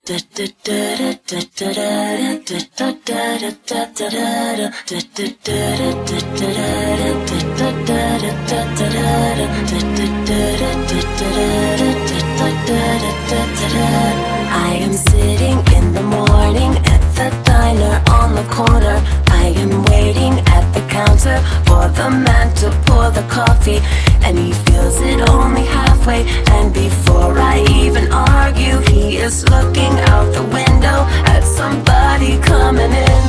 am sitting in the morning at the diner on the corner. I am waiting at the counter for the man to pour the coffee, and he fills it only halfway. And before I even argue, he is looking out the window at somebody coming in.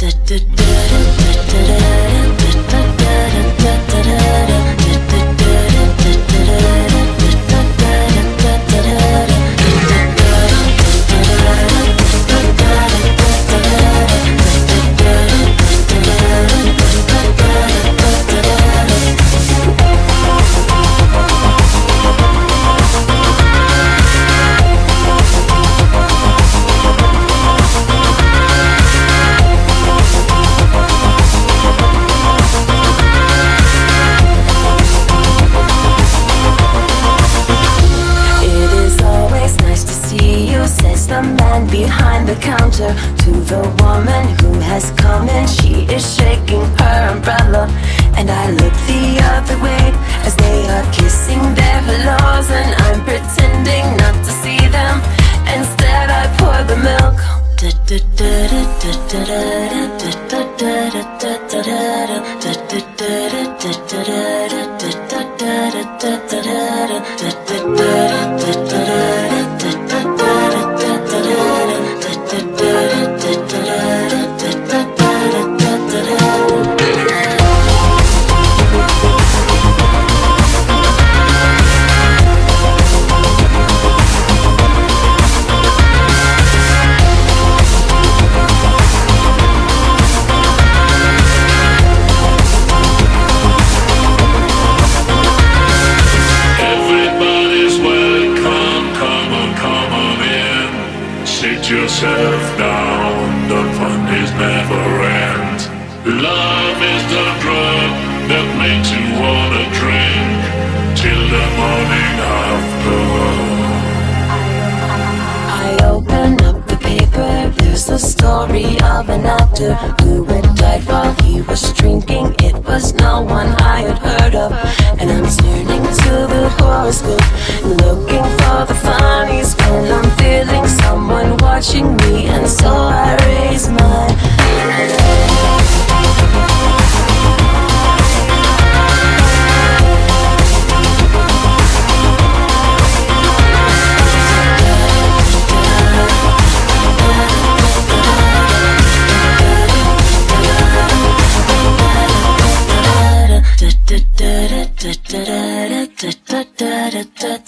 Says the man behind the counter to the woman who has come in. She is shaking her umbrella, and I look the other way as they are kissing their hellos, and I'm pretending not to see them. Instead I pour the milk. Sit yourself down, the fun is never ends. Love is the drug that makes you wanna drink till the morning after. I open up the paper, there's the story of an actor who had died while he was drinking. It was no one I had heard of, and I'm turning to the horoscope, looking for the funnies when I'm feeling someone watching me, and so I raise my da da da da da da da da da da.